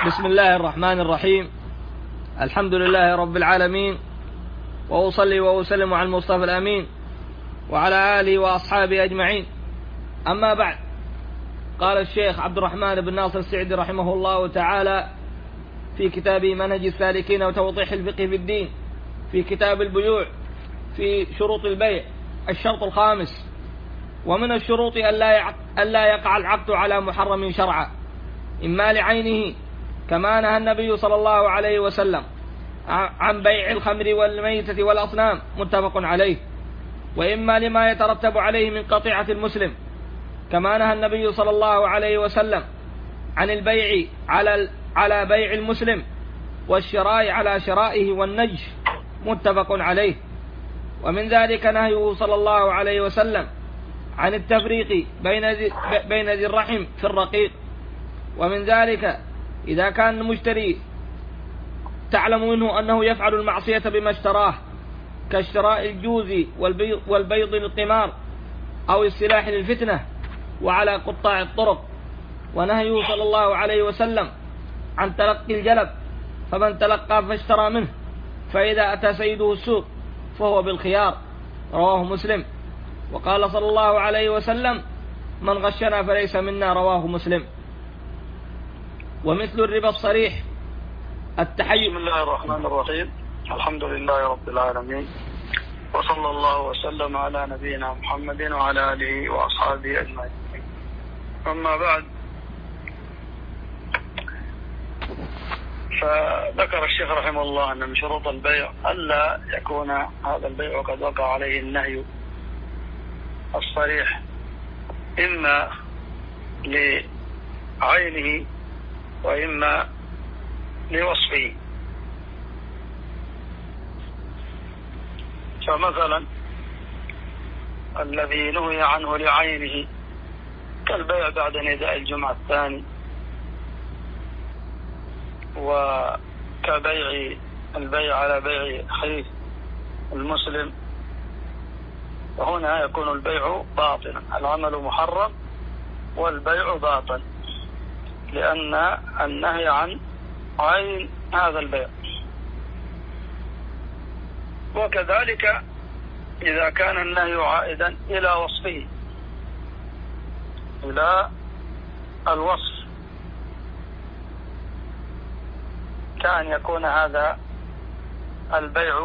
بسم الله الرحمن الرحيم. الحمد لله رب العالمين، وأصلي وأسلم على المصطفى الأمين وعلى آله وأصحابه أجمعين. أما بعد، قال الشيخ عبد الرحمن بن ناصر السعدي رحمه الله تعالى في كتابه منهج السالكين وتوضيح الفقه في الدين في كتاب البيوع في شروط البيع الشرط الخامس: ومن الشروط ألا يقع العقد على محرم شرعا، إما لعينه كما نهى النبي صلى الله عليه وسلم عن بيع الخمر والميتة والأصنام متفق عليه، وإما لما يترتب عليه من قطيعة المسلم كما نهى النبي صلى الله عليه وسلم عن البيع على بيع المسلم والشراء على شرائه والنجش متفق عليه. ومن ذلك نهيه صلى الله عليه وسلم عن التفريق بين ذي الرحم في الرقيق. ومن ذلك إذا كان المشتري تعلم منه أنه يفعل المعصية بما اشتراه كاشتراء الجوز والبيض للقمار أو السلاح للفتنة وعلى قطاع الطرق. ونهيه صلى الله عليه وسلم عن تلقي الجلب، فمن تلقى فاشترى منه، فإذا أتى سيده السوق فهو بالخيار، رواه مسلم. وقال صلى الله عليه وسلم: من غشنا فليس منا، رواه مسلم. ومثل الربا الصريح التحيز. بسم الله الرحمن الرحيم. الحمد لله رب العالمين، وصلى الله وسلم على نبينا محمد وعلى آله وأصحابه أجمعين. أما بعد، فذكر الشيخ رحمه الله أن من شروط البيع ألا يكون هذا البيع قد وقع عليه النهي الصريح، إما لعينه وإما لوصفه. فمثلا الذي نهي عنه لعينه كالبيع بعد نداء الجمعة الثاني، وكبيع البيع على بيع أخيه المسلم، وهنا يكون البيع باطلا، العمل محرم والبيع باطل، لأن النهي عن عين هذا البيع. وكذلك إذا كان النهي عائدا إلى وصفه، إلى الوصف، كأن يكون هذا البيع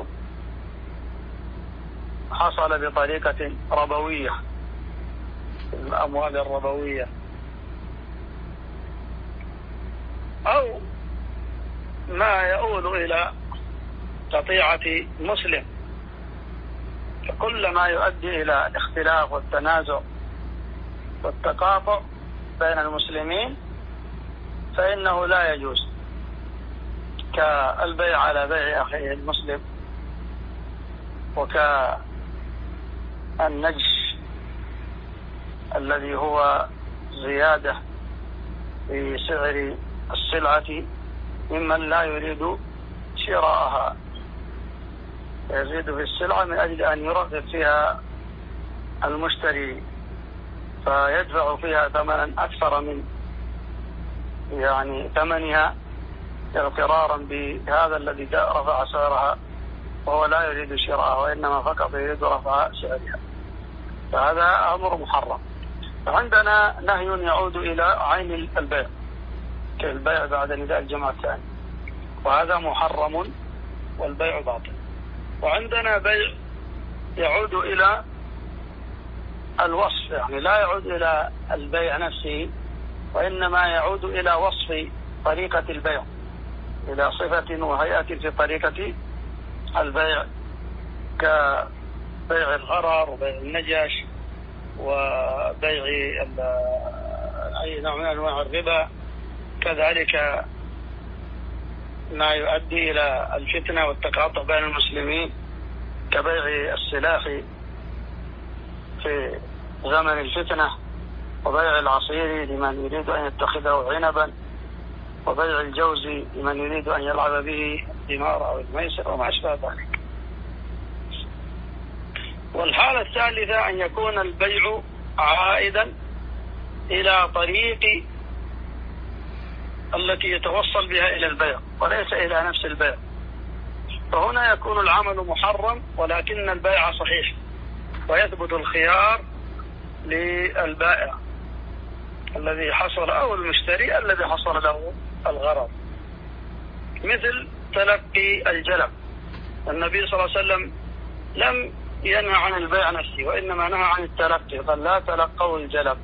حصل بطريقة ربوية، الأموال الربوية، أو ما يؤول إلى قطيعة مسلم، فكل ما يؤدي إلى الاختلاف والتنازع والتقاطع بين المسلمين فإنه لا يجوز، كالبيع على بيع أخيه المسلم، وكالنجش الذي هو زيادة في سعر السلعة ممن لا يريد شراءها، يزيد في السلعة من أجل أن يرغب فيها المشتري فيدفع فيها ثمنا أكثر من ثمنها اغترارا بهذا الذي رفع سعرها، وهو لا يريد شراءها وإنما فقط يريد رفع سعرها، فهذا أمر محرم. فعندنا نهي يعود إلى عين البيع كالبيع بعد نداء الجمعة الثاني، وهذا محرم والبيع باطل. وعندنا بيع يعود إلى الوصف، لا يعود إلى البيع نفسه، وإنما يعود إلى وصف طريقة البيع، إلى صفة وهيئة في طريقة البيع، كبيع الغرر وبيع النجش وبيع أي نوع من أنواع الربا. كذلك ما يؤدي إلى الفتنة والتقاطع بين المسلمين كبيع السلاح في زمن الفتنة، وبيع العصير لمن يريد أن يتخذه عنبا، وبيع الجوز لمن يريد أن يلعب به القمار أو الميسر وما أشبه ذلك. والحالة الثالثة أن يكون البيع عائدا إلى طريق التي يتوصل بها إلى البيع وليس إلى نفس البيع. فهنا يكون العمل محرم ولكن البيع صحيح، ويثبت الخيار للبائع الذي حصل أو المشتري الذي حصل له الغرض. مثل تلقي الجلب، النبي صلى الله عليه وسلم لم ينهى عن البيع نفسه وإنما نهى عن التلقي، قال لا تلقوا الجلب،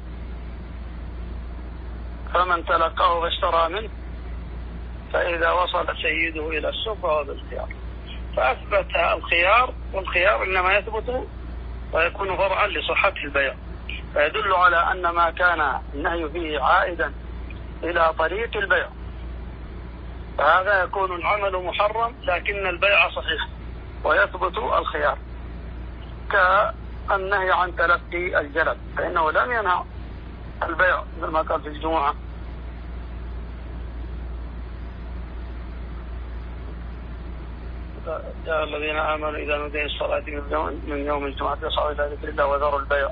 فمن تلقاه فاشترى منه فإذا وصل سيده إلى السوق فهو بالخيار. فأثبت الخيار، والخيار إنما يثبت ويكون فرعا لصحة البيع، فيدل على أن ما كان النهي فيه عائدا إلى طريق البيع، فهذا يكون العمل محرم لكن البيع صحيح ويثبت الخيار، كالنهي عن تلقي الجلب فإنه لم ينهى البيع مثل ما قال في الجمعة يا الذين آمنوا إذا نودي الصلاة من يوم الجمعة فاسعوا إلى ذكر الله وذروا البيع،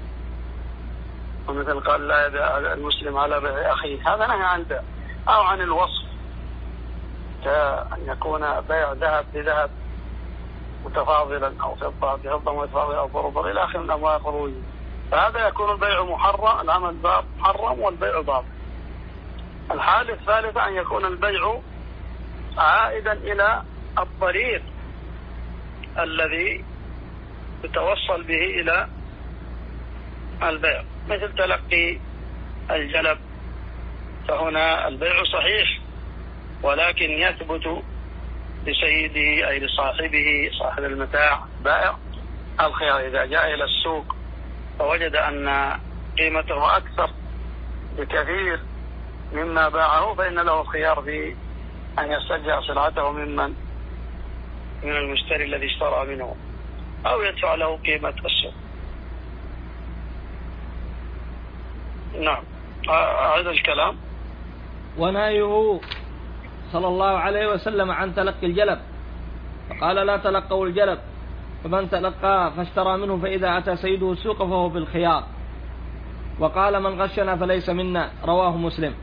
ومثل قال لا يبيع المسلم على بيع أخيه، هذا نهي عن البيع. أو عن الوصف كأن يكون بيع ذهب بذهب متفاضلا أو فضة بفضة متفاضلة أو بربر إلى آخر من أموال خروج، فهذا يكون البيع محرم، العمل محرم والبيع باطل. الحالة الثالثة أن يكون البيع عائدا إلى الطريق الذي يتوصل به إلى البيع، مثل تلقي الجلب، فهنا البيع صحيح ولكن يثبت لسيده أي لصاحبه صاحب المتاع بائع الخيار إذا جاء إلى السوق فوجد أن قيمته أكثر بكثير مما باعه فإن له الخيار في أن يسترجع سلعته من المشتري الذي اشترى منه أو يدفع له قيمة السوق. نعم، أعيد الكلام. ونهيه صلى الله عليه وسلم عن تلقي الجلب، فقال لا تلقوا الجلب، فمن تلقاه فاشترى منه فإذا أتى سيده السوق فهو بالخيار، وقال من غشنا فليس منا، رواه مسلم.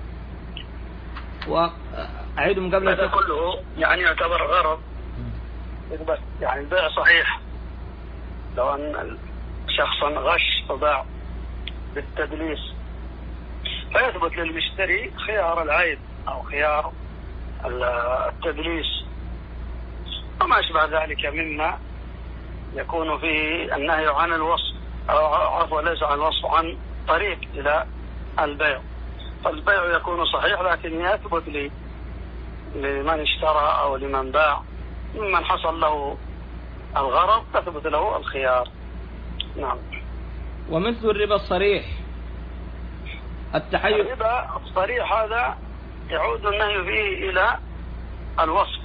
وأعيد من قبل هذا كله يعني يعتبر غرض، يعني البيع صحيح لو أن شخصا غش وباع بالتدليس، فيثبت للمشتري خيار العيب أو خيار التدليس وما أشبه ذلك مما يكون فيه النهي عن الوصف أو عفوا ليس عن الوصف، عن طريق إلى البيع. فالبيع يكون صحيح لكن يثبت لمن اشترى أو لمن باع ممن حصل له الغرض تثبت له الخيار. نعم. ومثل الربا الصريح الربا الصريح هذا يعود النهي فيه إلى الوصف،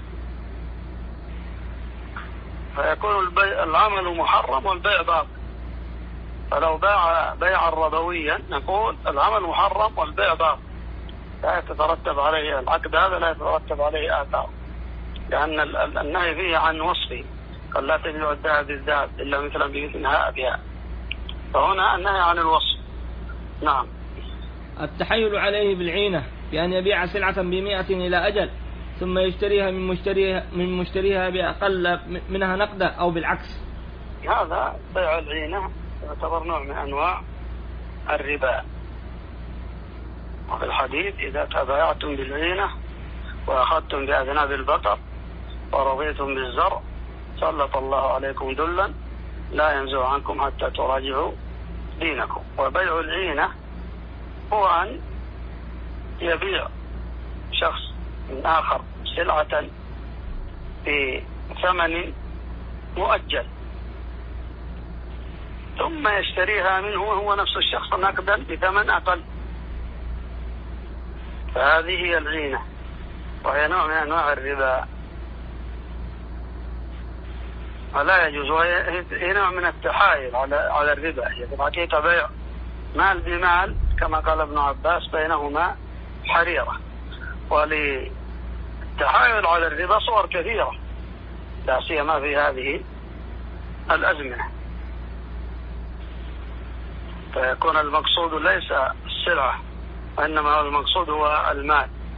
فيكون العمل محرم والبيع باطل. فلو باع بيعا ربويا نقول العمل محرم والبيع باطل، لا يترتب عليه العقد هذا، لا يترتب عليه آثار، لأن النهي فيه عن وصفه، قال لا تبيع الذهب بالذهب إلا مثلا بمثلها بها، فهنا النهي عن الوصف. نعم. التحايل عليه بالعينة بأن يبيع سلعة ب100 إلى أجل ثم يشتريها من مشتريها بأقل منها نقدا أو بالعكس، هذا بيع العينة يعتبر نوع من أنواع الربا. وفي الحديث إذا تبايعتم بالعينة وأخذتم بأذناب البقر ورضيتم بالزرع سلط الله عليكم ذلا لا ينزع عنكم حتى تراجعوا دينكم. وبيع العينة هو أن يبيع شخص من آخر سلعة بثمن مؤجل ثم يشتريها منه وهو نفس الشخص نقدا بثمن أقل، فهذه هي العينة وهي نوع من أنواع الربا ولا يجوز، وهي نوع من التحايل على الربا. هي في الحقيقة بيع مال بمال كما قال ابن عباس بينهما حريرة. وللتحايل على الربا صور كثيرة لا سيما في هذه الأزمنة، فيكون المقصود ليس السلعة وإنما المقصود هو المال،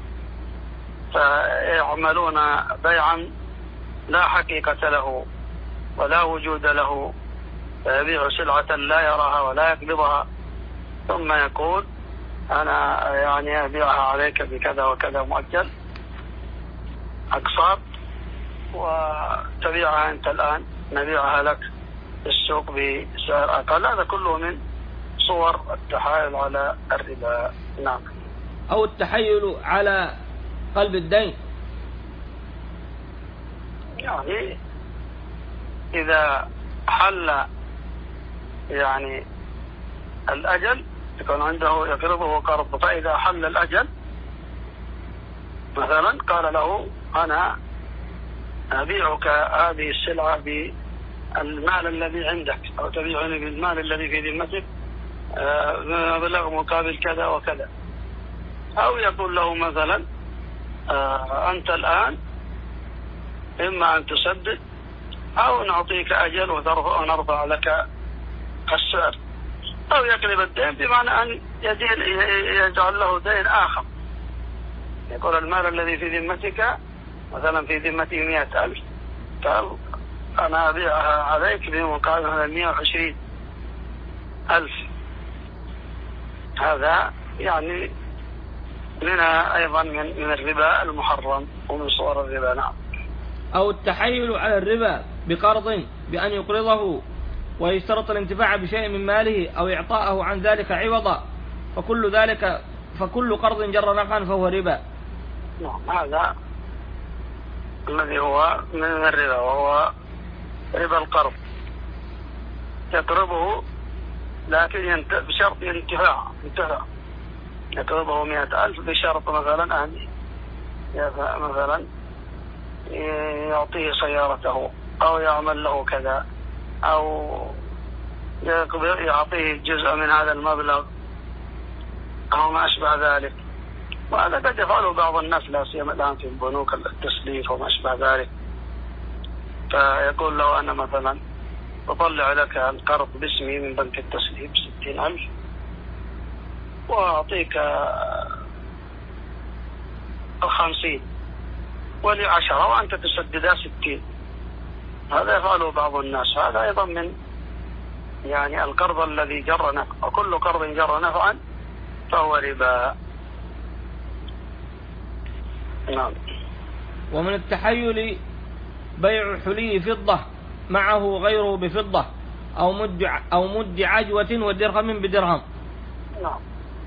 فيعملون بيعا لا حقيقة له ولا وجود له، فيبيع سلعة لا يراها ولا يقبضها، ثم يقول أنا يعني أبيعها عليك بكذا وكذا مؤجل أقساط، وتبيعها أنت الآن نبيعها لك في السوق بسعر أقل. هذا كله من صور التحايل على الربا. نعم. أو التحايل على قلب الدين، يعني إذا حل يعني الأجل يكون عنده يقرضه قرض، فإذا حل الأجل مثلا قال له أنا أبيعك هذه السلعة بالمال الذي عندك، أو تبيعني بالمال الذي في ذمتك بمبلغ مقابل كذا وكذا، أو يقول له مثلا أنت الآن إما أن تسدد أو نعطيك أجل ونرفع لك السعر، أو يقلب الدين بمعنى أن يجعل له دين آخر. يقول المال الذي في ذمتك مثلا في ذمتي 100,000، قال أنا أبيعها عليك بمقابل 120,000. هذا يعني منها أيضا من الربا المحرم ومن صور الربا. نعم. أو التحايل على الربا بقرض بأن يقرضه ويشترط الانتفاع بشيء من ماله أو إعطاءه عن ذلك عوضا، فكل قرض جر نفعا فهو ربا. نعم. هذا الذي هو من الربا، وهو ربا القرض. يقرضه لكن بشرط انتفاع، يقرضه 100,000 بشرط مثلا أن مثلا يعطيه سيارته أو يعمل له كذا، أو يعطيه جزء من هذا المبلغ أو ما أشبه ذلك. وهذا قد يفعله بعض الناس لا سيما الآن في البنوك التسليف وما أشبه ذلك. فيقول له أنا مثلا أطلع لك القرض باسمي من بنك التسليف 60,000 وأعطيك 50 ولي 10 وأنت تسددها 60. هذا يفعله بعض الناس. هذا أيضا من يعني القرض الذي جر نفعا، وكل قرض جر نفعا فهو ربا. نعم. ومن التحايل بيع حلي فضة معه غيره بفضة أو مد عجوة ودرهم بدرهم. نعم.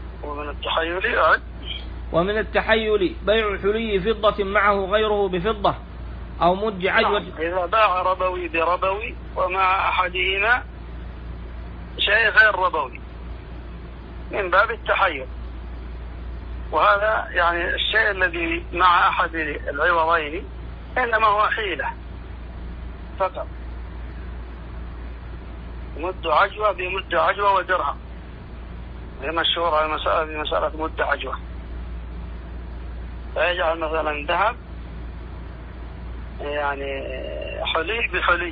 ومن التحايل بيع حلي فضة معه غيره بفضة أو مد عجوة. نعم. إذا باع ربوي بربوي ومع أحدهما شيء غير ربوي من باب التحايل، وهذا يعني الشيء الذي مع أحد العوضين إنما هو حيلة فقط. مد عجوة بمد عجوة ودرهم، هي مشهورة بمسألة مد عجوة. فيجعل مثلا ذهب يعني حلي بحلي.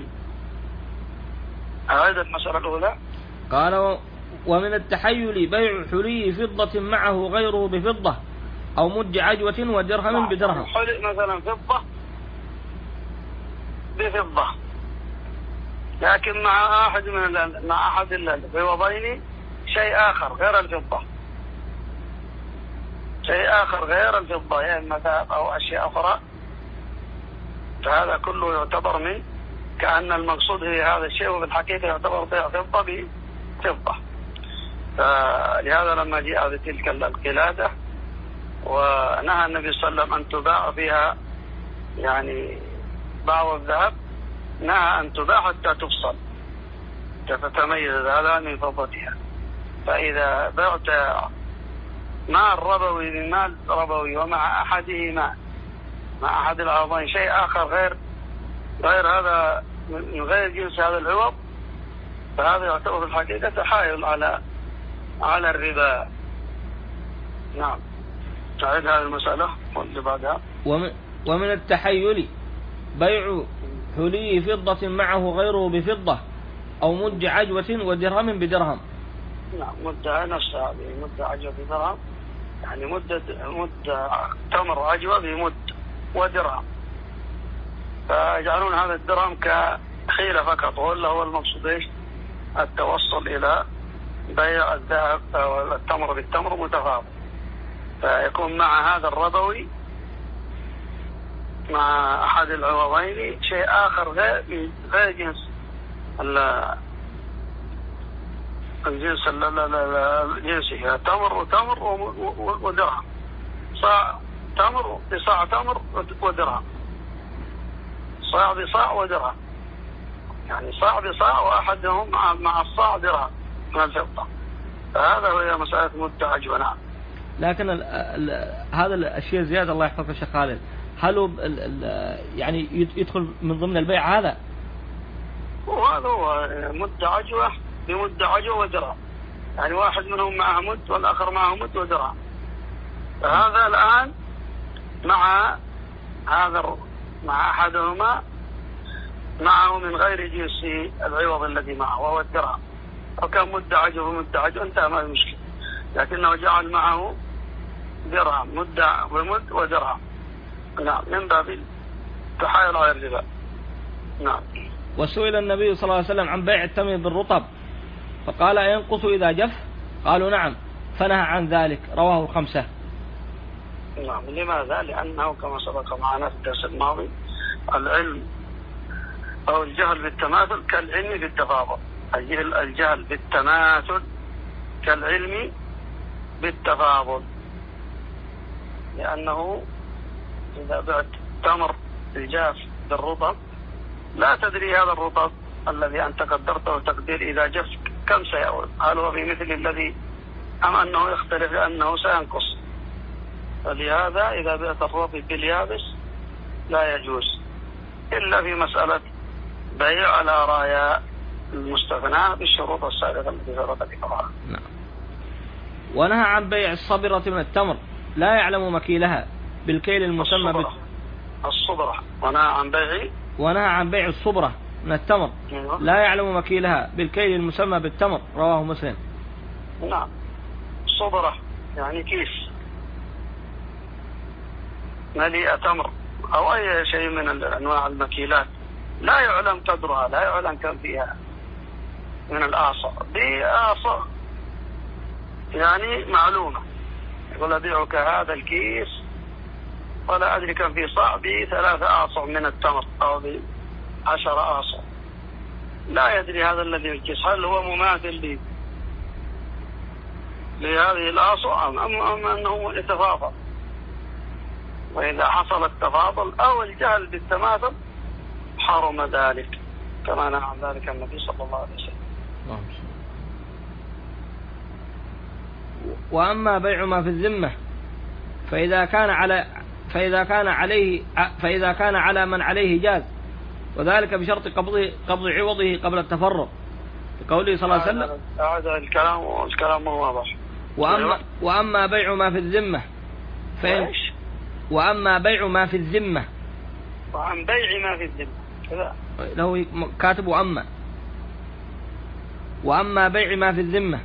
هذا المسألة الأولى. قال ومن التحايل بيع حلي فضة معه غيره بفضة أو مد عجوة ودرهم بدرهم. حلي مثلا فضة بفضة، لكن مع أحد العوضين شيء آخر غير الفضة، يا إما ذهب أو أشياء أخرى. فهذا كله يعتبر من كأن المقصود هي هذا الشيء، وفي الحقيقة يعتبر بيع فضة بفضة. فلهذا لما جاء بتلك القلادة ونهى النبي صلى الله عليه وسلم أن تباع فيها يعني بعض الذهب، نهى أن تباع حتى تفصل تتميز هذا من فضتها. فإذا بعت مال ربوي بمال ربوي ومع أحدهما مع أحد العوضين شيء آخر غير هذا من غير جنس هذا العوض، فهذا يعتبر في الحقيقة تحايل على الربا. نعم. تعيد هذه المسألة واللي بعدها. ومن التحايل بيع حلي فضة معه غيره بفضة أو مد عجوة ودرهم بدرهم. نعم. مد نفسها مد عجوة بدرهم يعني مد تمر عجوة بمد ودرهم، فيجعلون هذا الدرهم كحيلة فقط، ولا هو المقصود ايش؟ التوصل إلى بيع الذهب أو التمر بالتمر متفاضل، فيكون مع هذا الربوي مع أحد العوضين شيء آخر غير جنس الجنس جنسه، تمر وتمر ودرهم، صاع تمر بصاع تمر ودرهم، صاع بصاع ودرهم، يعني صاع بصاع وأحدهم مع الصاع درهم من الفضة، فهذا هو مسألة مدة عجوة. نعم. لكن هذا الشيء زيادة الله يحفظك الشيخ خالد، هل هو يعني يدخل من ضمن البيع هذا؟ وهذا هو مدة عجوة بمدة عجوة ودرهم، يعني واحد منهم معه مد والآخر معه مد ودرهم، فهذا الآن مع هذا مع أحدهما معه من غير جنس العوض الذي معه وهو الدرهم، وكان مدة عجوة ومدة عجوة انتهى ما المشكلة، لكنه جعل معه درهم مدة ومد ودرهم. نعم، من باب تحايل على الربا. نعم. وسئل النبي صلى الله عليه وسلم عن بيع التمر بالرطب فقال ينقص إذا جف؟ قالوا نعم، فنهى عن ذلك، رواه الخمسة. نعم. لماذا؟ لأنه كما سبق معنا في الدرس الماضي العلم أو الجهل بالتماثل كالعلم بالتفاضل، الجهل بالتماثل كالعلم بالتفاضل، لأنه إذا بعت تمر الجاف بالرطب لا تدري هذا الرطب الذي أنت قدرته تقدير إذا جف كم سيعود، هل هو في مثل الذي أم أنه يختلف لأنه سينقص، فلهذا إذا بعت الرطب باليابس لا يجوز إلا في مسألة بيع على راية المستثنى بالشروط السابقة التي سبق ذكرها. نعم. ونهى عن بيع الصبرة من التمر لا يعلم مكيلها بالكيل المسمى الصبرة. ونهى عن بيع الصبرة من التمر لا يعلم مكيلها بالكيل المسمى بالتمر، رواه مسلم. نعم. الصبرة يعني كيس مليء تمر أو أي شيء من أنواع المكيلات لا يعلم قدرها، لا يعلم كم فيها من الآصع، بآصع يعني معلومة، يقول أبيعك هذا الكيس ولا أدري كم في صاع ب3 آصع من التمر أو ب10 آصع، لا يدري هذا الذي الكيس هل هو مماثل لهذه الآصع أم أنه يتفاضل، وإذا حصل التفاضل أو الجهل بالتماثل حرم ذلك كما نهى عن ذلك النبي صلى الله عليه وسلم. وأما بيع ما في الذمة فإذا كان على من عليه جاز، وذلك بشرط قبض عوضه قبل التفرق، لقوله صلى الله عليه وسلم. هذا الكلام واضح. وأما بيع ما في الذمة وأما بيع ما في الذمة وعن بيع ما في الذمة كذا له كاتب وأما بيع ما في الذمة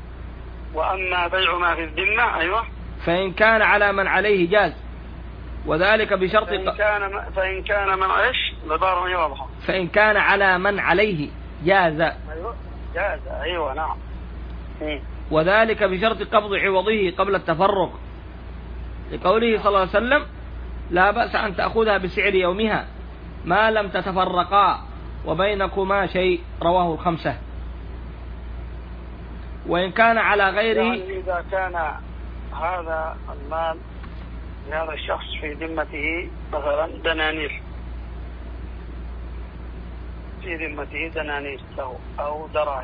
أيوة، فإن كان على من عليه جاز، وذلك بشرط فإن كان من ايش العبارة هي واضحة، فإن كان على من عليه جاز. أيوة جاز. أيوة نعم. وذلك بشرط قبض عوضه قبل التفرق، لقوله صلى الله عليه وسلم لا بأس أن تأخذها بسعر يومها ما لم تتفرقا وبينكما شيء، رواه الخمسة. وإن كان على غيره، يعني إذا كان هذا المال لهذا الشخص في ذمته مثلا دنانير، في ذمته دنانير له أو دراهم،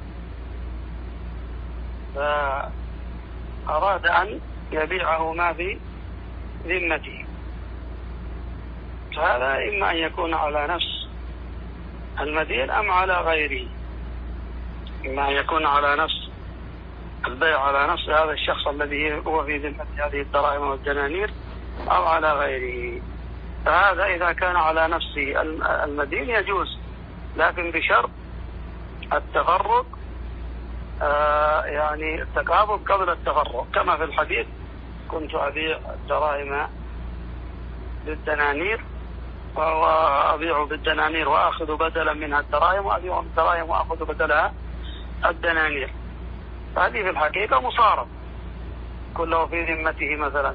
فأراد أن يبيعه ما في ذمته، فهذا إما أن يكون على نفس المدين أم على غيره، إما أن يكون على نفس البيع على نفس هذا الشخص الذي هو في ذمة هذه الدراهم والدنانير أو على غيره، فهذا إذا كان على نفس المدين يجوز، لكن بشرط التفرق، يعني التقابض قبل التفرق، كما في الحديث كنت أبيع الدراهم بالدنانير وأبيع بالدنانير وأخذ بدلا منها الدراهم، وأبيع الدراهم وأخذ بدلها الدنانير، هذه في الحقيقة مصارف. كله في ذمته مثلا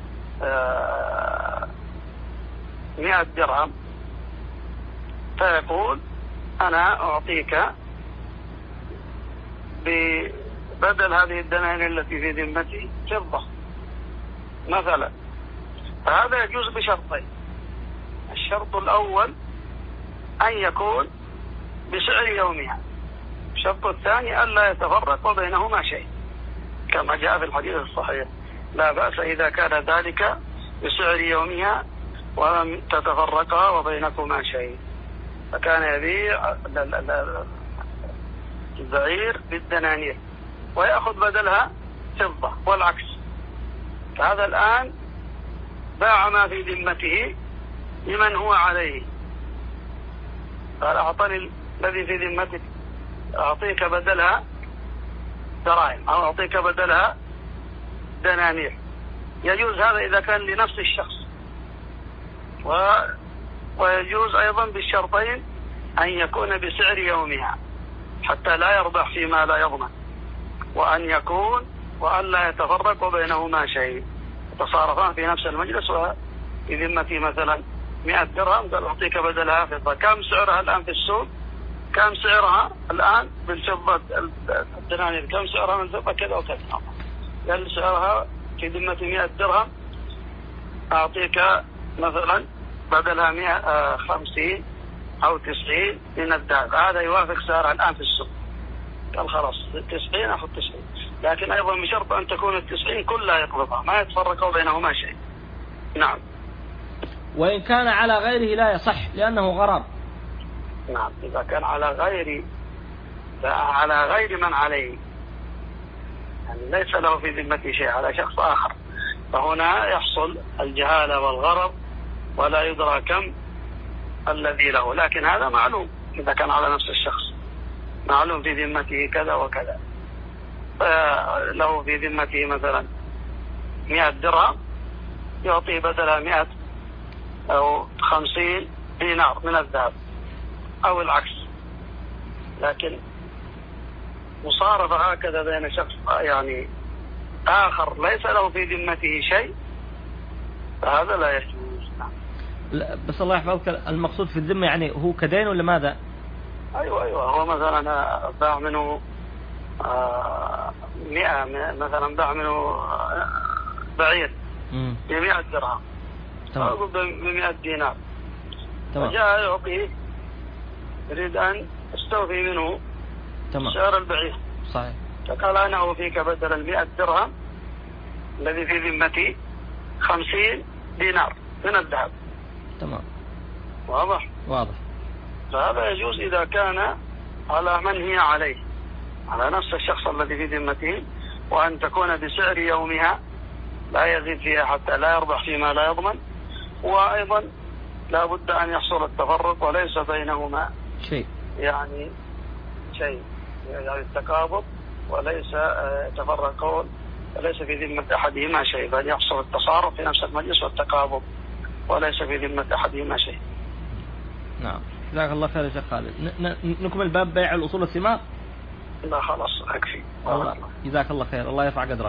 100 درهم، فيقول أنا أعطيك ببدل هذه الدنانير التي في ذمتي فضة مثلا. فهذا يجوز بشرطين: الشرط الأول أن يكون بسعر يومها، الشرط الثاني ألا يتفرق بينهما شيء، كما جاء في الحديث الصحيح: لا بأس إذا كان ذلك بسعر يومها ولم تتفرقا وبينكما شيء. فكان يبيع البعير بالدنانير ويأخذ بدلها فضة والعكس. فهذا الآن باع ما في ذمته لمن هو عليه، قال أعطني الذي في ذمتك، أعطيك بدلها دراهم أو أعطيك بدلها دنانير. يجوز هذا إذا كان لنفس الشخص، ويجوز أيضا بالشرطين أن يكون بسعر يومها حتى لا يربح فيما لا يضمن، وأن يكون وأن لا يتفرق بينهما شيء، يتصارفان في نفس المجلس وفي ذمتي مثلا 100 درهم، قال أعطيك بدلها فضة. كم سعرها الآن في السوق؟ كم سعرها الآن بالفضة الدنانير؟ كم سعرها من الفضة؟ كذا وكذا. قال سعرها في ذمتي 100 درهم، أعطيك مثلا بدلها 150 أو 90 من الذهب، هذا يوافق سعرها الآن في السوق. قال خلاص 90 أخذ 90، لكن أيضا بشرط أن تكون 90 كلها يقبضها، ما يتفرق بينهما شيء. نعم. وإن كان على غيره لا يصح لأنه غرر. نعم، إذا كان على غير من عليه، يعني ليس له في ذمته شيء، على شخص آخر، فهنا يحصل الجهالة والغرر ولا يدرى كم الذي له. لكن هذا معلوم إذا كان على نفس الشخص، معلوم في ذمته كذا وكذا، له في ذمته مثلا 100 درهم، يعطي بدلها 100 أو 50 دينار من الذهب أو العكس. لكن مصارفة هكذا بين شخص يعني آخر ليس له في ذمته شيء، فهذا لا يجوز. لا بس الله يحفظك، المقصود في الذمة يعني هو كدين ولا ماذا؟ أيوة، هو مثلا باع منه 100 مثلا، باع منه بعير ب100 درهم، أو ب100 دينار، فجاء يعطيه يريد أن استوفي منه سعر البعير. صحيح. فقال أنا أوفيك بدل 100 درهم الذي في ذمتي 50 دينار من الذهب. تمام. واضح. فهذا يجوز إذا كان على من هي عليه، على نفس الشخص الذي في ذمته، وأن تكون بسعر يومها لا يزيد فيها حتى لا يربح فيما لا يضمن، وأيضا لا بد أن يحصل التفرق وليس بينهما شيء، يعني التقابض، وليس يتفرقون، وليس في ذمة أحدهما شيء، بل يحصل التصارف في نفس المجلس والتقابض وليس في ذمة أحدهما شيء. نعم. جزاك الله خير يا شيخ خالد. نكمل باب بيع الأصول الثمار. لا خلاص أكفي. جزاك الله خير، الله يرفع قدرك.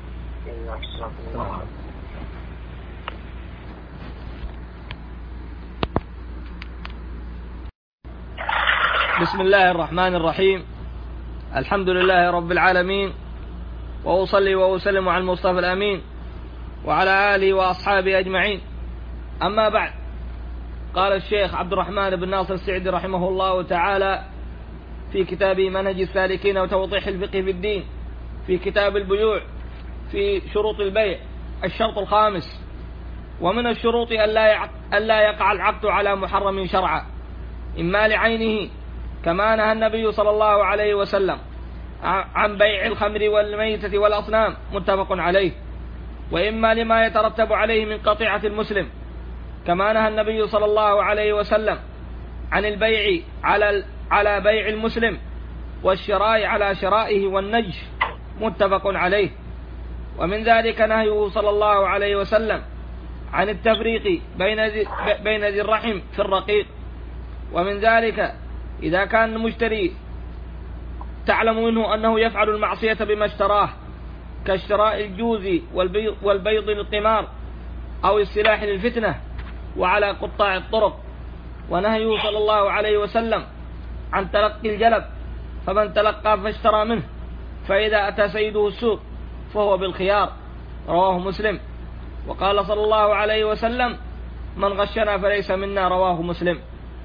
بسم الله الرحمن الرحيم. الحمد لله رب العالمين، وأصلي وأسلم على المصطفى الأمين وعلى آله وأصحابه أجمعين. أما بعد، قال الشيخ عبد الرحمن بن ناصر السعدي رحمه الله تعالى في كتابه منهج السالكين وتوضيح الفقه في الدين في كتاب البيوع في شروط البيع: الشرط الخامس: ومن الشروط ألا يقع العقد على محرم شرعا، إما لعينه كما نهى النبي صلى الله عليه وسلم عن بيع الخمر والميتة والأصنام متفق عليه، وإما لما يترتب عليه من قطيعة المسلم كما نهى النبي صلى الله عليه وسلم عن البيع على بيع المسلم والشراء على شرائه والنجش متفق عليه. ومن ذلك نهيه صلى الله عليه وسلم عن التفريق بين ذي الرحم في الرقيق. ومن ذلك إذا كان المشتري تعلم منه أنه يفعل المعصية بما اشتراه كاشتراء الجوز والبيض للقمار أو السلاح للفتنة وعلى قطاع الطرق. ونهيه صلى الله عليه وسلم عن تلقي الجلب، فمن تلقى فاشترى منه فإذا أتى سيده السوق فهو بالخيار، رواه مسلم. وقال صلى الله عليه وسلم: من غشنا فليس منا، رواه مسلم.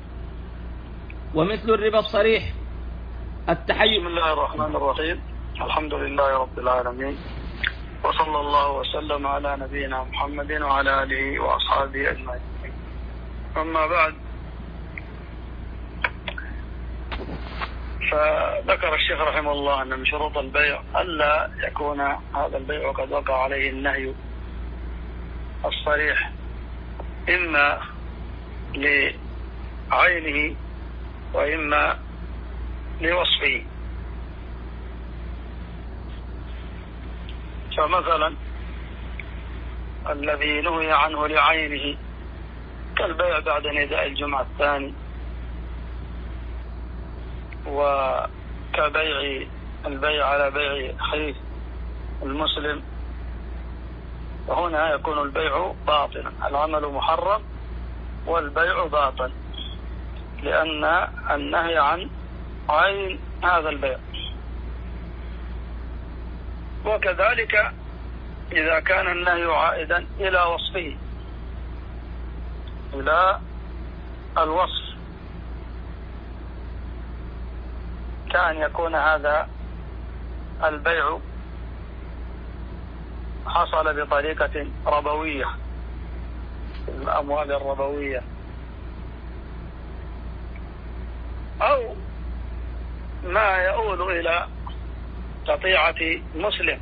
ومثل الربا الصريح التحيز. بسم الله الرحمن الرحيم، الحمد لله رب العالمين، وصلى الله وسلم على نبينا محمد وعلى آله وأصحابه أجمعين. أما بعد، فذكر الشيخ رحمه الله أن من شروط البيع ألا يكون هذا البيع قد وقع عليه النهي الصريح، إما لعينه وإما لوصفه. فمثلا الذي نهي عنه لعينه كالبيع بعد نداء الجمعة الثاني، وكبيع البيع على بيع أخيه المسلم، وهنا يكون البيع باطلا، العمل محرم والبيع باطل، لأن النهي عن عين هذا البيع. وكذلك إذا كان النهي عائدا إلى وصفه، إلى الوصف، كأن يكون هذا البيع حصل بطريقة ربوية، الأموال الربوية، أو ما يؤول إلى قطيعة مسلم،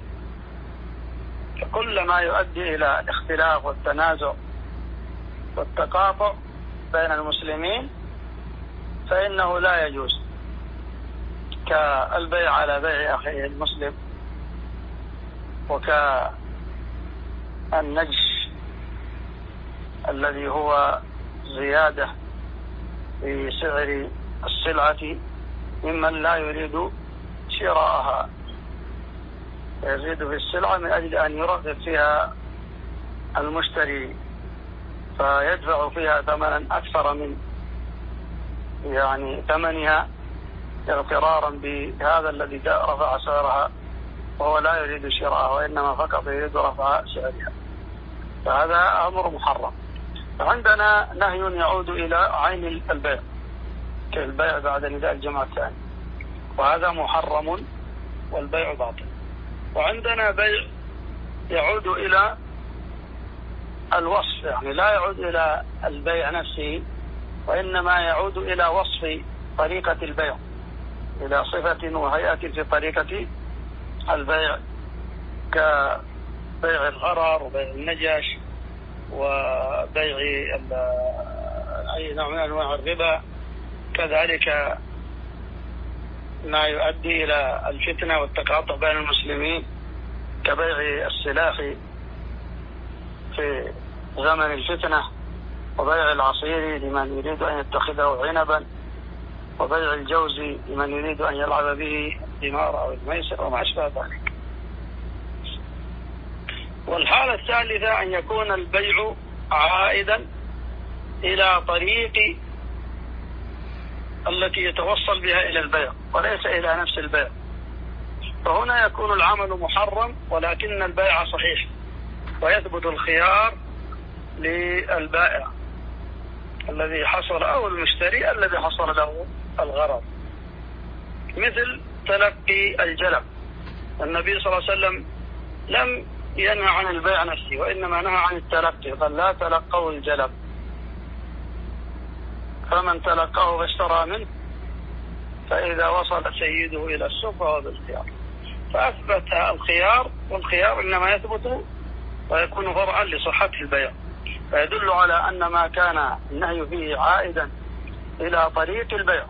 فكل ما يؤدي إلى الاختلاف والتنازع والتقاطع بين المسلمين فإنه لا يجوز، كالبيع على بيع أخيه المسلم، وكالنجش الذي هو زيادة في سعر السلعة ممن لا يريد شراءها، يزيد في السلعة من أجل أن يرغب فيها المشتري فيدفع فيها ثمنا أكثر من ثمنها، اغترارا بهذا الذي رفع سعرها وهو لا يريد شراءها وإنما فقط يريد رفع سعرها، فهذا أمر محرم. فعندنا نهي يعود إلى عين البيع كالبيع بعد نداء الجمعة الثاني، وهذا محرم والبيع باطل. وعندنا بيع يعود إلى الوصف، لا يعود إلى البيع نفسه، وإنما يعود إلى وصف طريقة البيع، إلى صفة وهيئة في طريقة البيع، كبيع الغرر وبيع النجش وبيع أي نوع من أنواع الربا، كذلك ما يؤدي إلى الفتنة والتقاطع بين المسلمين كبيع السلاح في زمن الفتنة، وبيع العصير لمن يريد أن يتخذه عنبا، وبيع الجوز لمن يريد أن يلعب به القمار أو الميسر وما أشبه ذلك. والحالة الثالثة أن يكون البيع عائدا إلى طريق التي يتوصل بها إلى البيع وليس إلى نفس البيع، فهنا يكون العمل محرم ولكن البيع صحيح، ويثبت الخيار للبائع الذي حصل أو المشتري الذي حصل له الغرض. مثل تلقي الجلب، النبي صلى الله عليه وسلم لم ينهى عن البيع نفسه وإنما نهى عن التلقي، قال: لا تلقوا الجلب، فمن تلقاه فاشترى منه فإذا وصل سيده إلى السوق فهو بالخيار. فأثبت الخيار، والخيار إنما يثبت ويكون فرعا لصحة البيع، فيدل على أن ما كان النهي فيه عائدا إلى طريق البيع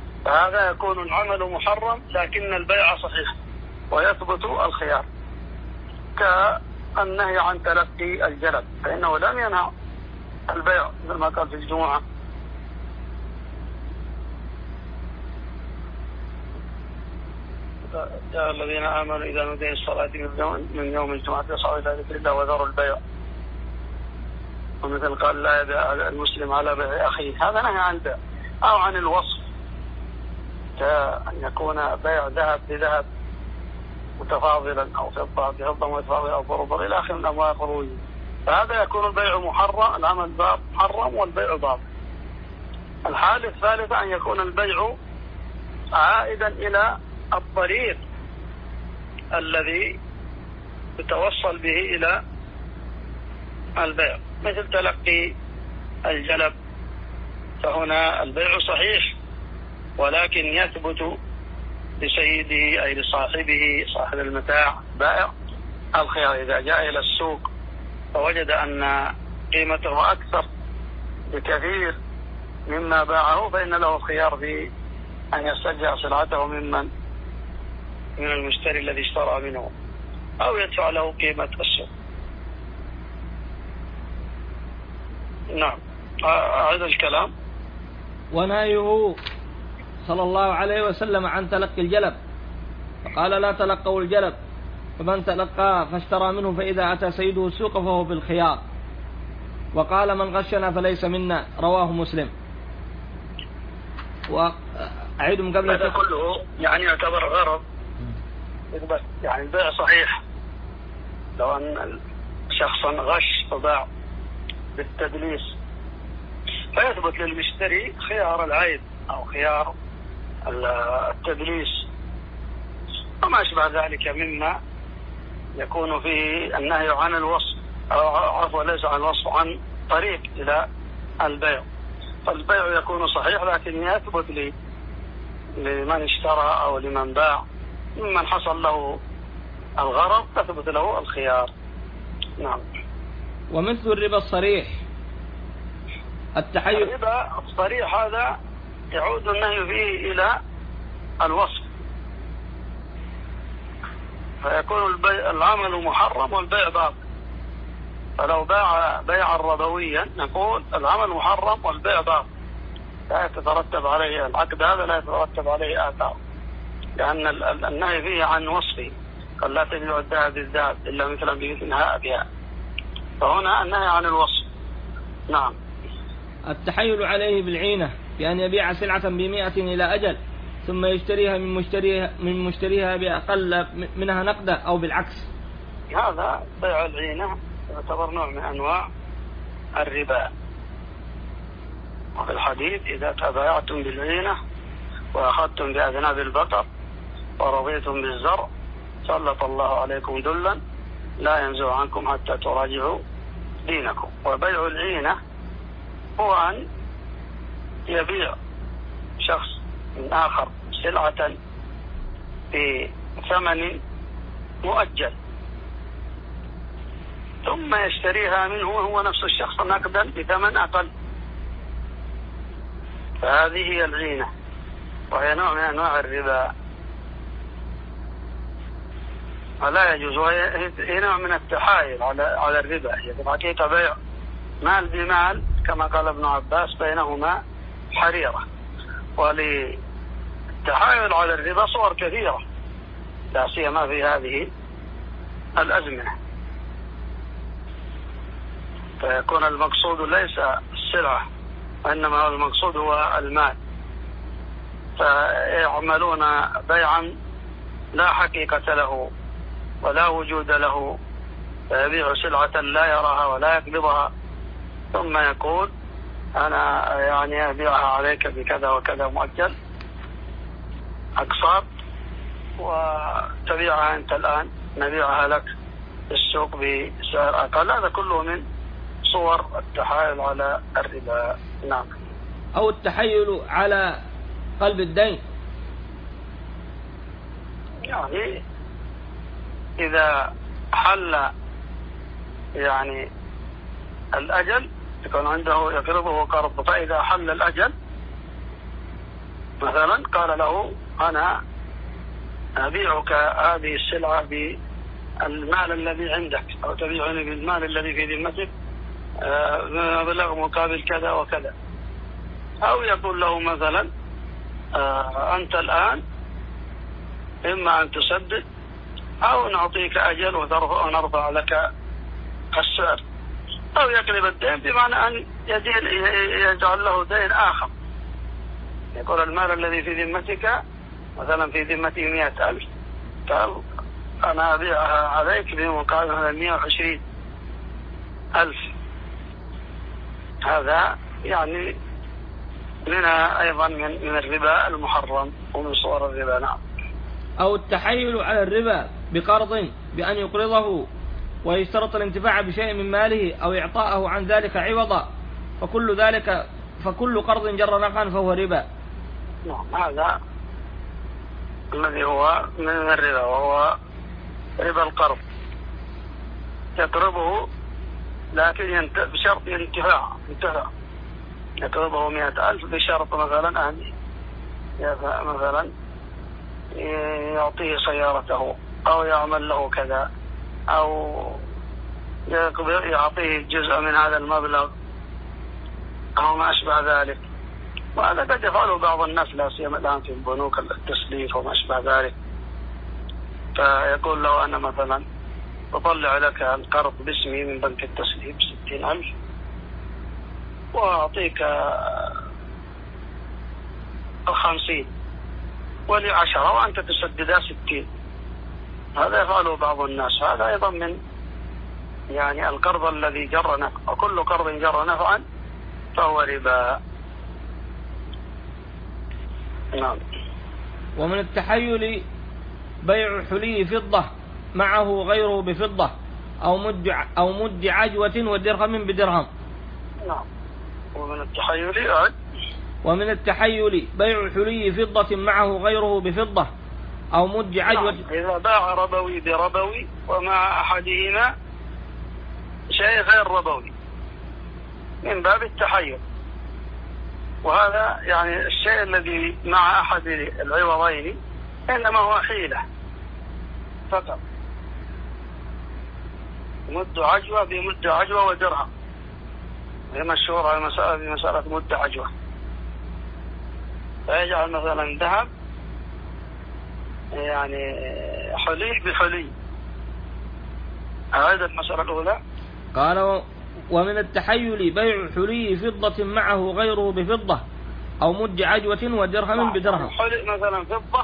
فهذا يكون العمل محرم لكن البيع صحيح ويثبت الخيار. كالنهي عن تلقي الجلب، فإنه لم ينهى البيع مثل ما قال في الجمعة. يا الذين آمنوا إذا نودي الصلاة من يوم الجمعة فاسعوا إلى ذكر الله وذروا البيع. ومثل قال لا يبيع المسلم على بيع أخيه، هذا نهي عن البيع. أو عن الوصف، كأن يكون بيع ذهب بذهب متفاضلا أو فضة بفضة متفاضلة أو بربر إلى آخر من أنواع الخروج، فهذا يكون البيع محرم، العمل محرم والبيع باطل. الحالة الثالثة أن يكون البيع عائدا إلى الطريق الذي يتوصل به إلى البيع، مثل تلقي الجلب، فهنا البيع صحيح ولكن يثبت لسيده أي لصاحبه صاحب المتاع بائع الخيار إذا جاء إلى السوق فوجد أن قيمته أكثر بكثير مما باعه، فإن له الخيار في أن يسترجع سلعته من المشتري الذي اشترى منه أو يدفع له قيمة السوق. نعم، أعيد الكلام. ونهيه صلى الله عليه وسلم عن تلقي الجلب، فقال لا تلقوا الجلب، فمن تلقاه فاشترى منه فإذا أتى سيده السوق فهو بالخيار. وقال من غشنا فليس منا، رواه مسلم. وأعيد من قبل هذا كله يعني يعتبر غرض، يعني البيع صحيح لو أن شخصا غش وباع بالتدليس، فيثبت للمشتري خيار العيب أو خيار التدليس وما أشبه ذلك مما يكون فيه النهي عن الوصف، أو عفوا ليس عن الوصف، عن طريق إلى البيع. فالبيع يكون صحيح لكن يثبت لمن اشترى أو لمن باع ممن حصل له الغرض تثبت له الخيار. نعم. ومثل الربا الصريح الربا الصريح هذا يعود النهي فيه إلى الوصف، فيكون العمل محرم والبيع باطل. فلو باع بيعا ربويا نقول العمل محرم والبيع باطل، لا يترتب عليه العقد هذا، لا يترتب عليه آثار، لأن النهي فيه عن وصفه، قال لا تبيع الذهب بالذهب إلا مثلا بمثلها بها، فهنا النهي عن الوصف. نعم. التحايل عليه بالعينة، بأن يبيع سلعة ب100 إلى أجل ثم يشتريها من مشتريها بأقل منها نقدا أو بالعكس، هذا بيع العينة يعتبر نوع من أنواع الربا. وفي الحديث إذا تبايعتم بالعينة وأخذتم بأذناب البقر ورضيتم بالزرع سلط الله عليكم ذلا لا ينزع عنكم حتى تراجعوا دينكم. وبيع العينة هو أن يبيع شخص من آخر سلعة بثمن مؤجل ثم يشتريها منه وهو نفس الشخص نقدا بثمن أقل، فهذه هي العينة وهي نوع من أنواع الربا ولا يجوز، وهي نوع من التحايل على الربا. هي في الحقيقة بيع مال بمال كما قال ابن عباس بينهما حريرة. وللتحايل على الربا صور كثيرة لا سيما في هذه الأزمنة، فيكون المقصود ليس السلعة وإنما المقصود هو المال، فيعملون بيعا لا حقيقة له ولا وجود له، فيبيع سلعة لا يراها ولا يقبضها ثم يقول أنا يعني أبيعها عليك بكذا وكذا مؤجل أقساط وتبيعها أنت الآن نبيعها لك في السوق بسعر أقل. هذا كله من صور التحايل على الربا. نعم. أو التحايل على قلب الدين، يعني إذا حل يعني الأجل يكون عنده يقرضه قرض، فإذا حل الأجل مثلا قال له أنا أبيعك هذه السلعة المال الذي عندك أو تبيعني بالمال الذي في ذمتك بمبلغ مقابل كذا وكذا، أو يقول له مثلا أنت الآن إما أن تسدد أو نعطيك أجل ونرفع لك السعر، أو يقلب الدين بمعنى أن يجعل له دين آخر. يقول المال الذي في ذمتك مثلا في ذمتي 100,000، قال أنا أبيعها عليك بمقابل 120,000. هذا يعني منها أيضا من الربا المحرم ومن صور الربا. نعم. أو التحايل على الربا بقرض بأن يقرضه ويشترط الانتفاع بشيء من ماله أو إعطاءه عن ذلك عوضا، فكل قرض جر نفعا فهو ربا. نعم، هذا الذي هو من الربا، وهو ربا القرض. يقرضه لكن بشرط انتفاع، يقرضه 100,000 بشرط مثلا أن مثلا يعطيه سيارته أو يعمل له كذا، أو يعطيه جزء من هذا المبلغ أو ما أشبه ذلك. وهذا قد يفعله بعض الناس لا سيما الآن في البنوك التسليف وما أشبه ذلك. فيقول له أنا مثلا أطلع لك القرض باسمي من بنك التسليف 60,000 وأعطيك 50 ولي 10 وأنت تسددها 60. هذا يفعله بعض الناس. هذا أيضا من يعني القرض الذي جر نفعا، وكل قرض جر نفعا فهو ربا. نعم. ومن التحيل بيع حلي فضة معه غيره بفضة أو مد عجوة ودرهم بدرهم. نعم. ومن التحيل بيع حلي فضة معه غيره بفضة أو مد عجوة. نعم. إذا باع ربوي بربوي ومع أحدهما شيء غير ربوي من باب التحيل، وهذا يعني الشيء الذي مع أحد العوضين إنما هو حيلة فقط. مد عجوة بمد عجوة ودرهم، هي مشهورة بمسألة مد عجوة. فيجعل مثلا ذهب يعني حلي بحلي. هذا المسألة الأولى. قال ومن التحيل بيع حلي فضة معه غيره بفضة أو مد عجوة ودرهم بدرهم. حلي مثلا فضة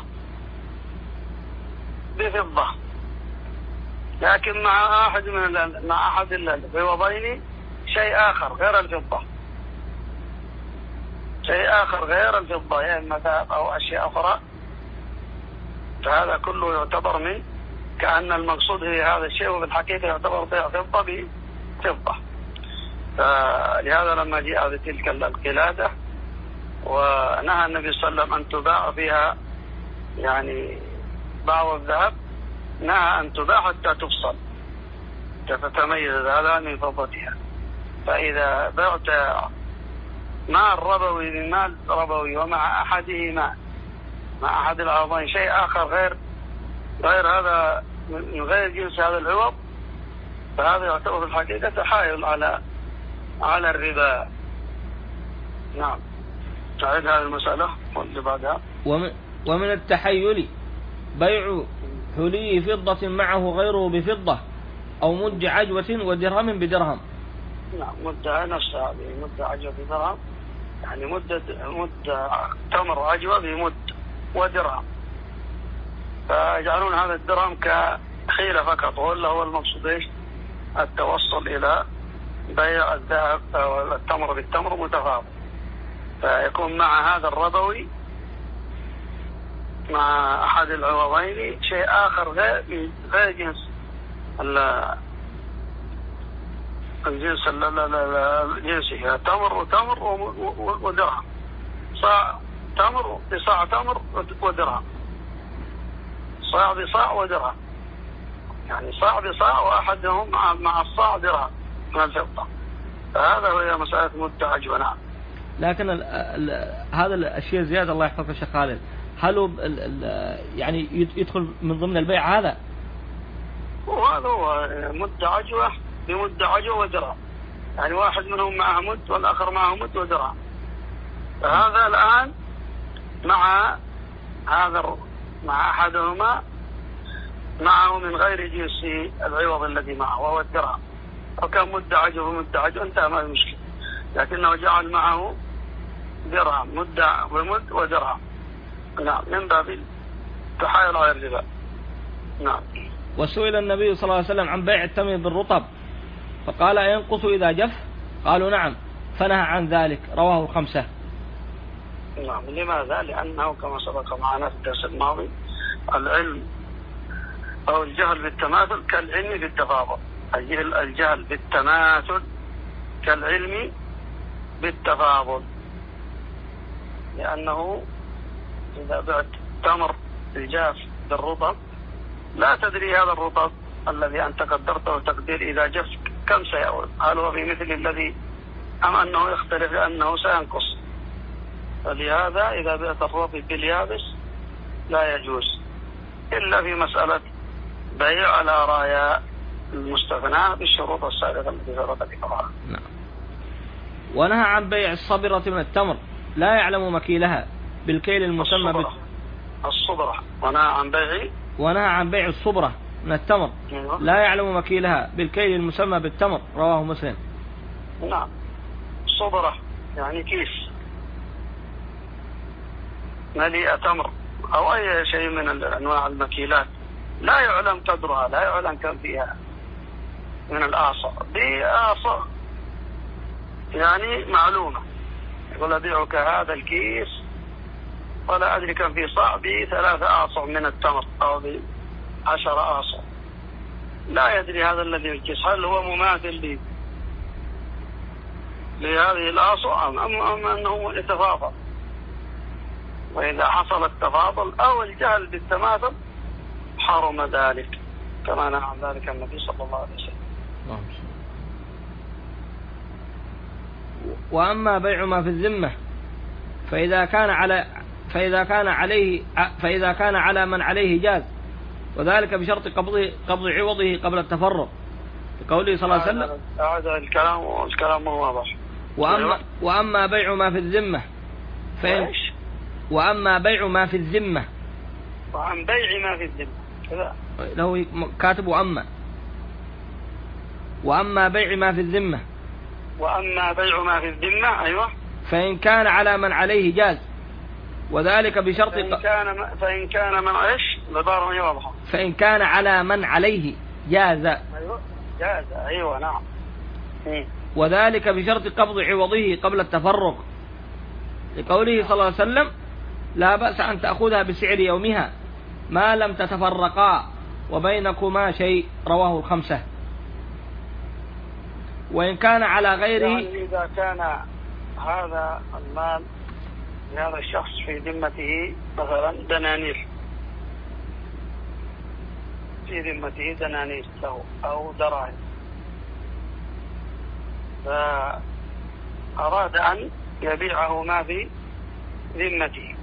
بفضة، لكن مع أحد العوضين شيء آخر غير الفضة، يا إما ذهب أو أشياء أخرى. فهذا كله يعتبر من كأن المقصود هي هذا الشيء، وفي الحقيقة يعتبر بيع فضة بفضة. فلهذا لما جاء بتلك القلادة ونهى النبي صلى الله عليه وسلم أن تباع فيها يعني بعض الذهب، نهى أن تباع حتى تفصل تتميز هذا من فضتها. فإذا بعت مال ربوي بمال ربوي ومع أحدهما مع أحد العوضين شيء آخر غير هذا من غير جنس هذا العوض، فهذا يعتبر في الحقيقة تحايل على الربا. نعم. تعيد هذه المسألة واللي بعدها. ومن التحيل بيع حلي فضة معه غيره بفضة أو مد عجوة ودرهم بدرهم. نعم. مدة نفسها مد عجوة بدرهم، يعني مد تمر عجوة بمد ودرهم، فيجعلون هذا الدرهم كحيلة فقط، ولا هو المقصود ايش؟ التوصل إلى بيع الذهب أو التمر بالتمر متفاضل. فيكون مع هذا الربوي مع أحد العوضين شيء آخر غير جنس الجنس جنسه، تمر وتمر ودرهم، صاع تمر بصاع تمر ودرهم، صاع بصاع ودرهم، يعني صاع بصاع وأحدهم مع الصاع درهم من الفضة. فهذا هو مسألة مد عجوة. نعم. لكن هذا الشيء زيادة الله يحفظك يا شيخ خالد، هل يعني يدخل من ضمن البيع هذا؟ وهذا هو مد عجوة بمد عجوة ودرهم، يعني واحد منهم معه مد والآخر معه مد ودرهم. فهذا الآن مع أحدهما معه من غير جنس العوض الذي معه وهو الدرهم، وكان مد عجوة ومد عجوة انتهى ما المشكلة، لكنه جعل معه درهم مد ومد ودرهم. نعم، من باب التحايل على الربا. نعم. وسئل النبي صلى الله عليه وسلم عن بيع التمر بالرطب فقال ينقص إذا جف؟ قالوا نعم، فنهى عن ذلك. رواه الخمسة. نعم. لماذا؟ لأنه كما سبق معنا في الدرس الماضي العلم أو الجهل بالتماثل كالعلم بالتفاضل. الجهل بالتماثل كالعلم بالتفاضل، لأنه إذا بعت تمر الجاف بالرطب لا تدري هذا الرطب الذي أنت قدرته تقدير إذا جف كم سيأول، هل هو في مثل الذي أم أنه يختلف لأنه سينقص. فلهذا إذا بعت الرطب باليابس لا يجوز إلا في مسألة بيع على راية المستثنى بالشروط السابقة التي سبقت ذكرها. نعم. ونهى عن بيع الصبرة من التمر لا يعلم مكيلها بالكيل المسمى الصبرة. ونهى عن بيع الصبرة من التمر لا يعلم مكيلها بالكيل المسمى بالتمر. رواه مسلم. نعم. الصبرة يعني كيس مليء تمر أو أي شيء من أنواع المكيلات لا يعلم قدرها، لا يعلم كم فيها من الآصع. بآصع يعني معلومة، يقول أبيعك هذا الكيس ولا أدري كم في صاع ب3 آصع من التمر أو ب10 آصع، لا يدري هذا الذي الكيس هل هو مماثل لهذه الآصع أم أنه يتفاضل. وإذا حصل التفاضل أو الجهل بالتماثل حرم ذلك، كما نهى عن ذلك النبي صلى الله عليه وسلم. وأما بيع ما في الذمة فإذا كان على من عليه جاز، وذلك بشرط قبض عوضه قبل التفرق، لقوله صلى الله عليه وسلم. هذا الكلام واضح. وأما بيع ما في الذمة وأما بيع ما في الذمة وعن بيع ما في الذمة كذا له كاتب وأما بيع ما في الذمة أيوة، فإن كان على من عليه جاز، وذلك بشرط فإن كان من ايش العبارة هي واضحة. فإن كان على من عليه جاز. أيوة جاز. أيوة نعم. وذلك بشرط قبض عوضه قبل التفرق، لقوله صلى الله عليه وسلم لا بأس أن تأخذها بسعر يومها ما لم تتفرقا وبينكما شيء. رواه الخمسة. وإن كان على غيره، يعني إذا كان هذا المال لهذا الشخص في ذمته مثلا دنانير، في ذمته دنانير له أو دراهم، فأراد أن يبيعه ما في ذمته،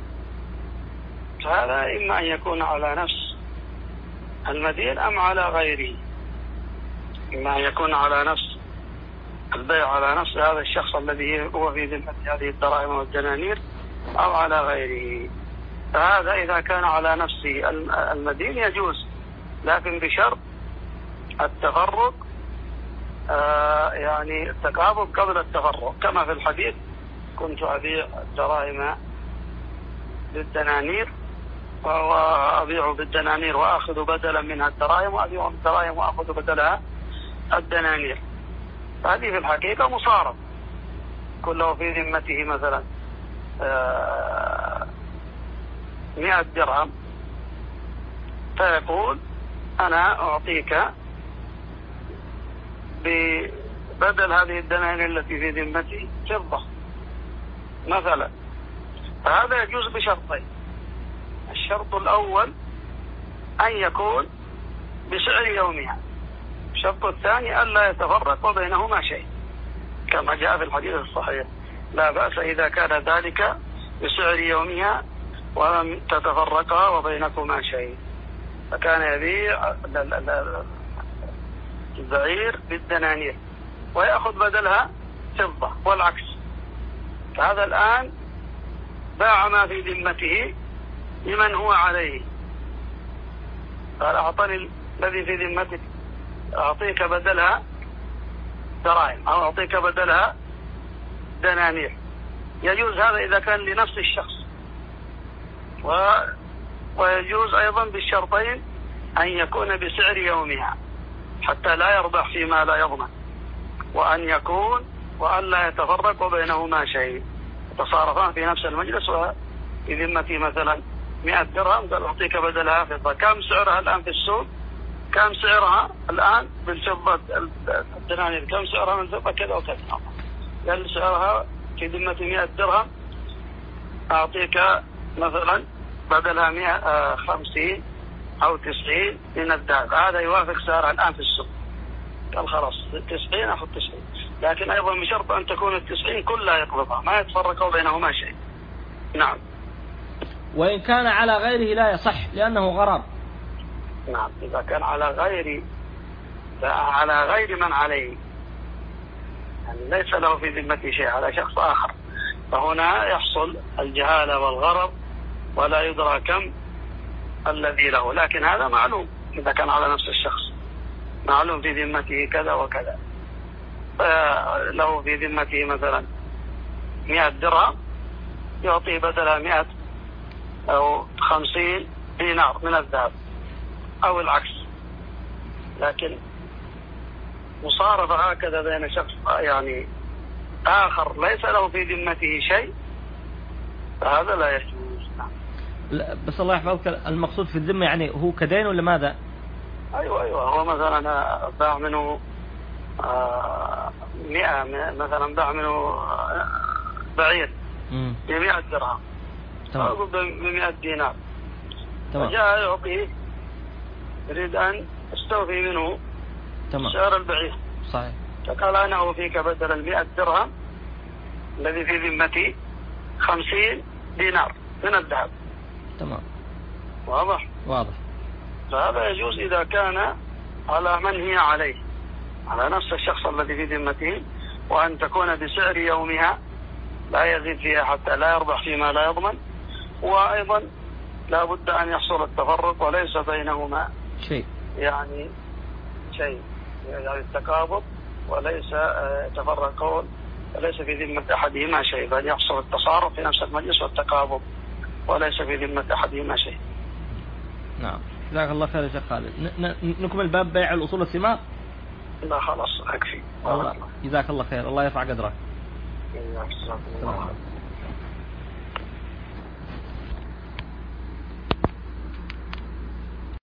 فهذا إما أن يكون على نفس المدين أم على غيره. إما أن يكون على نفس البيع على نفس هذا الشخص الذي هو في ذمة هذه الدراهم والدنانير أو على غيره. فهذا إذا كان على نفس المدين يجوز، لكن بشرط التفرق، يعني التقابض قبل التفرق، كما في الحديث كنت أبيع الدراهم بالدنانير وأبيع بالدنانير وأخذ بدلا منها الدراهم، وأبيع الدراهم وأخذ بدلها الدنانير. فهذه في الحقيقة مصارف، كله في ذمته مثلا 100 درهم، فيقول أنا أعطيك ببدل هذه الدنانير التي في ذمتي فضة مثلا. فهذا يجوز بشرطين: الشرط الأول أن يكون بسعر يومها، الشرط الثاني ألا يتفرق وبينهما شيء، كما جاء في الحديث الصحيح: لا بأس إذا كان ذلك بسعر يومها ولم تتفرقا وبينكما شيء. فكان يبيع البعير بالدنانير ويأخذ بدلها فضة والعكس. فهذا الآن باع ما في ذمته لمن هو عليه، قال أعطني الذي في ذمتك أعطيك بدلها دراهم أو أعطيك بدلها دنانير. يجوز هذا إذا كان لنفس الشخص، ويجوز أيضا بالشرطين أن يكون بسعر يومها حتى لا يربح فيما لا يضمن، وأن يكون وأن لا يتفرق بينهما شيء، يتصارفان في نفس المجلس وفي ذمتي مثلا 100 درهم قال أعطيك بدلها فضة. كم سعرها الآن في السوق؟ كم سعرها الآن بالفضة الدنانير؟ كم سعرها من الفضة؟ كذا وكذا. قال سعرها في ذمتي 100 درهم أعطيك مثلا بدلها 150 أو 90 من الذهب، هذا يوافق سعرها الآن في السوق. قال خلاص 90 أخذ 90، لكن أيضا بشرط أن تكون 90 كلها يقبضها ما يتفرقوا بينهما شيء. نعم. وإن كان على غيره لا يصح لأنه غرر. نعم، إذا كان على غير من عليه، يعني ليس له في ذمته شيء، على شخص آخر، فهنا يحصل الجهالة والغرر ولا يدرى كم الذي له. لكن هذا معلوم إذا كان على نفس الشخص، معلوم في ذمته كذا وكذا، له في ذمته مثلا 100 درهم يعطي بدلها 100 أو 50 دينار من الذهب أو العكس. لكن مصارفة هكذا بين شخص يعني آخر ليس له في ذمته شيء فهذا لا يجوز. لا بس الله يحفظك، المقصود في الذمة يعني هو كدين ولا ماذا؟ أيوة هو مثلا باع منه 100 مثلا، باع منه بعير ب100 درهم أو ب100 دينار، فجاء يعطيه يريد أن استوفي منه سعر البعير. صحيح. فقال أنا أوفيك بدل 100 درهم الذي في ذمتي 50 دينار من الذهب. تمام. واضح. فهذا يجوز إذا كان على من هي عليه، على نفس الشخص الذي في ذمته، وأن تكون بسعر يومها لا يزيد فيها حتى لا يربح فيما لا يضمن، وأيضا لا بد أن يحصل التفرق وليس بينهما شيء، يعني التقابض وليس تفرقون وليس في ذمة أحدهما شيء، بل يحصل التصارف في نفس المجلس والتقابض وليس في ذمة أحدهما شيء. نعم. جزاك الله خير يا شيخ خالد. نكمل باب بيع الأصول الثمار. لا خلاص أكفي. جزاك الله خير، الله يرفع قدرك. الله.